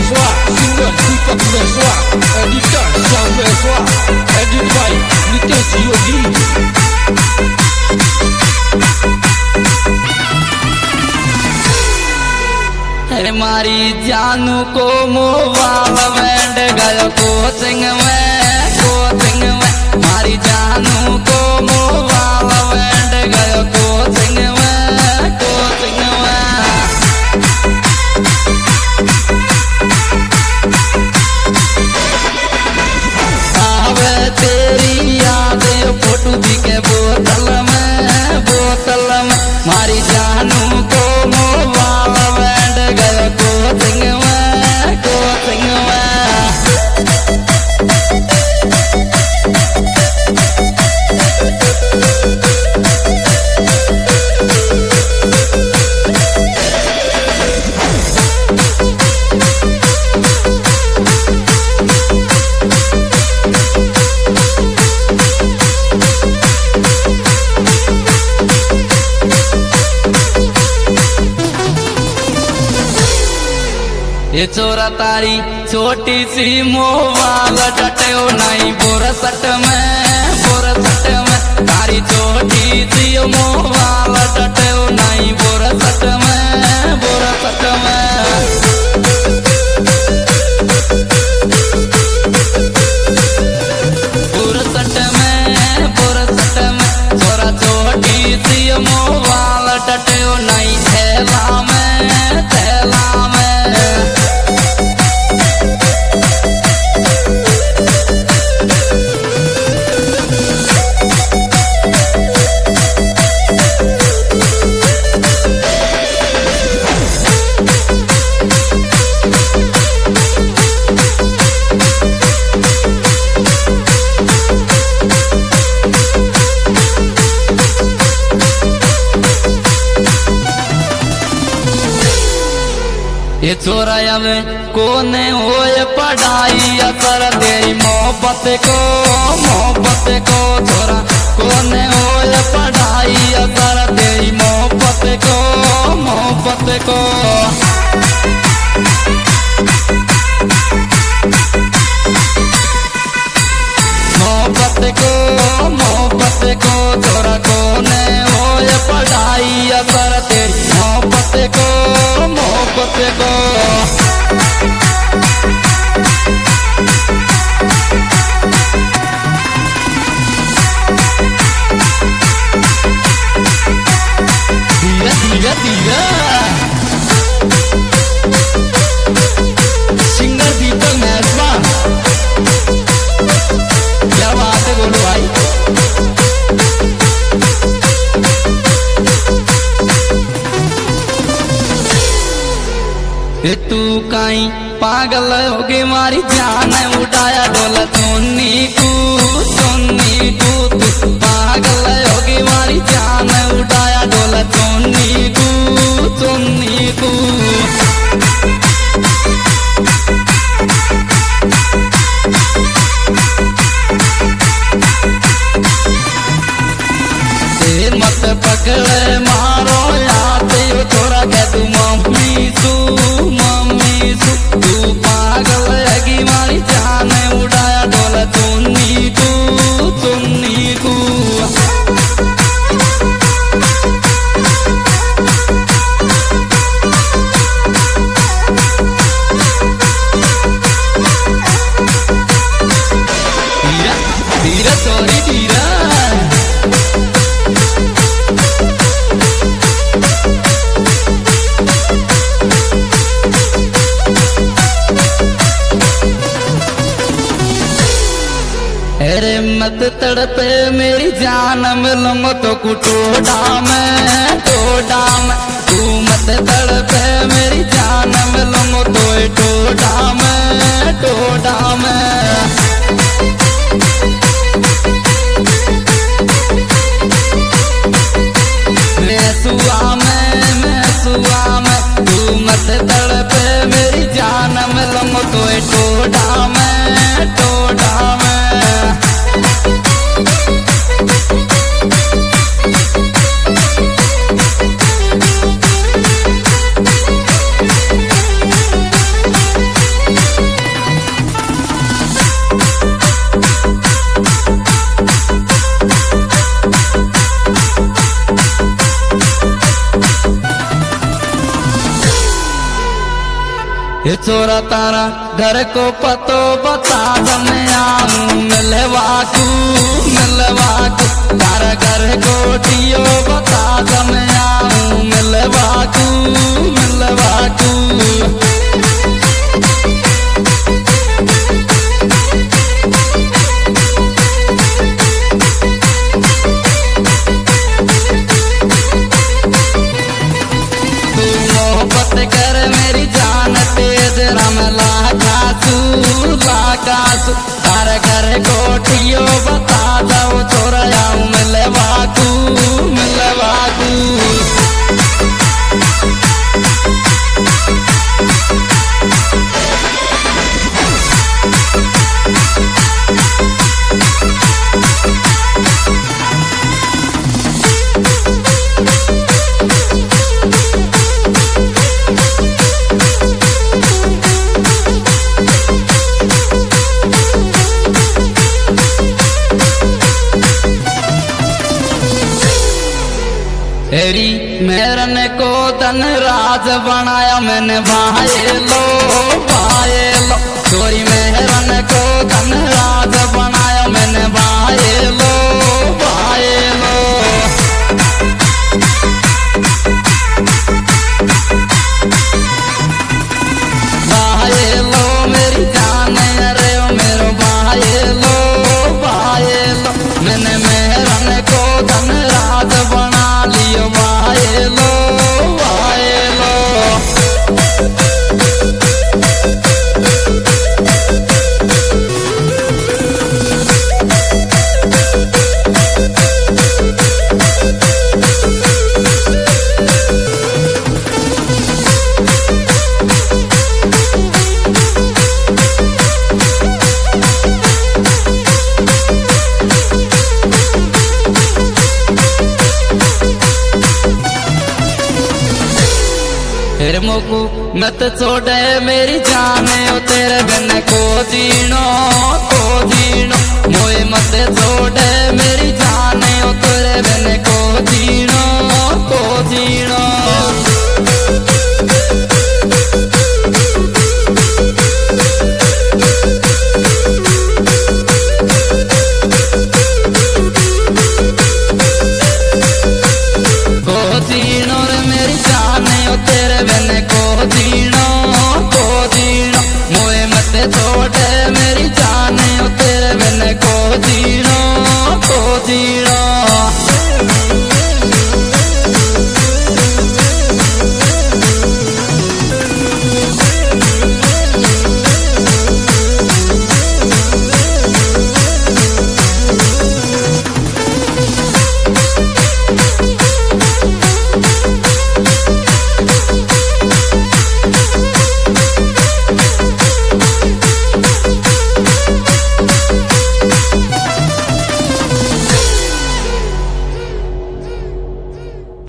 Meswa, single Deepak Meswa, editor Syam Meswa, edit by Nitesh Yogi. मारी जानू को mobile band गयो coaching में मारी जानू को मोबाइल बैंड गयो कोचिंग में आवे तेरी याद फोटो दिखे बोतल में मारी जानू को मोबाइल बैंड गयो कोचिंग में ये चोरा तारी छोटी सी मोबाइल डटे नहीं बोरसट में तारी छोटी सी मोबाइल डटे नहीं बोरसट में चोरा छोटी सी मोबाइल डटे नहीं थैला में ये चोराया में कोने होए पढ़ाई असर दे मोहब्बत को चोरा कोने होए पढ़ाई असर दे मोहब्बत को चोरा कोने होए पढ़ाई असर दे मोहब्बत को सिंगर दीपक मेहसवा, क्या बात है, बोलो भाई। तू कहीं पागल होगी मारी जान उड़ाया डोला सोनी को तू पागल होगी मारी जान उड़ाया डोला सोनी को मत पकड़े मारो याद थोड़ा कह तू मम्मी तू पागल हैगी मारी जान उड़ाया डोला सोनी को धीरा सॉरी धीरा अरे मत तड़पे मेरी जान मिलूंगा तो टोडा में तू मत तड़पे मेरी जान मिलूंगा तो टोडा में मैसुआ में तू मत तड़पे मेरी जान मिलूंगा तो टोडा में ये छोरा तारा घर को पतो बता दम आऊं मिलवाकू तारा घर को टियो बता दम आऊं मिलवाकू कर मेरी जान तेज राम लाकासू तार घर कोठियो बता दो छोरा आऊं मिलवाकू तेरी मेरन को धन राज बनाया मैंने भाई लो चोरी मेहरन को धन राज बनाया मैंने भाई लो मेरी जान रे मेरो भाई लो मैंने मेहरन को धन राज बना लियो भाई लो फिर मोकू मत छोड़े मेरी जाने ओ तेरे बिन को जीनो मोए मत छोड़े मेरी जाने ओ तेरे बिन को जीनो रे मेरी जाने ओ तेरे बिन को जीनो